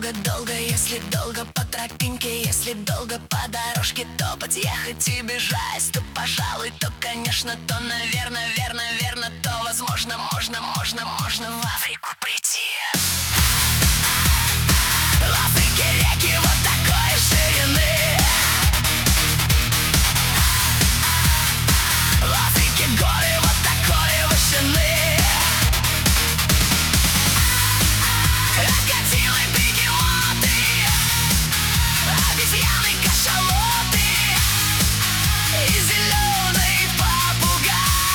долго, если долго по тропинке, если долго по дорожке топать, ехать и бежать, то пожалуй, то конечно, то наверное, верно, верно, то возможно, можно в Африку прийти. В Африке реки вот такой ширины, в Африке горы вот такой высоты. Крокодилы, бегемоты, обезьяны, кашалоты и зеленый попугай,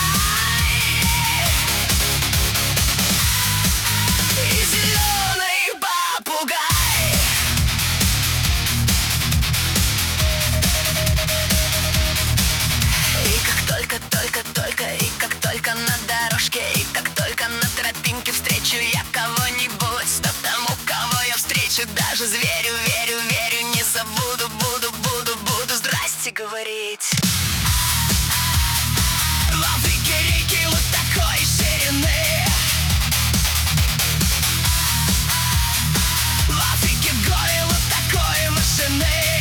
и зеленый попугай. И как только на дорожке, и как только на тропинке встречу я кого-нибудь, то тому, кого я встречу, даже зверю верю, не забуду, буду здрасте говорить. В Африке реки вот такой ширины, в Африке горы вот такой высоты.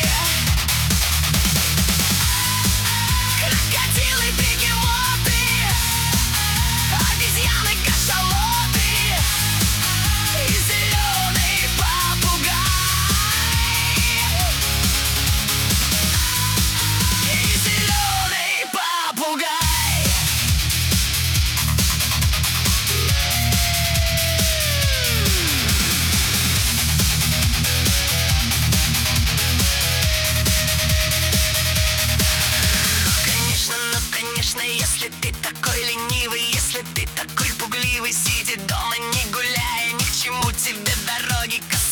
Крокодилы, бегемоты, обезьяны, кашалоты и зеленый попугай, и зеленый попугай. Конечно, если ты такой ленивый, если ты такой пугливый, сиди дома, не гуляй, ни к чему тебе дороги.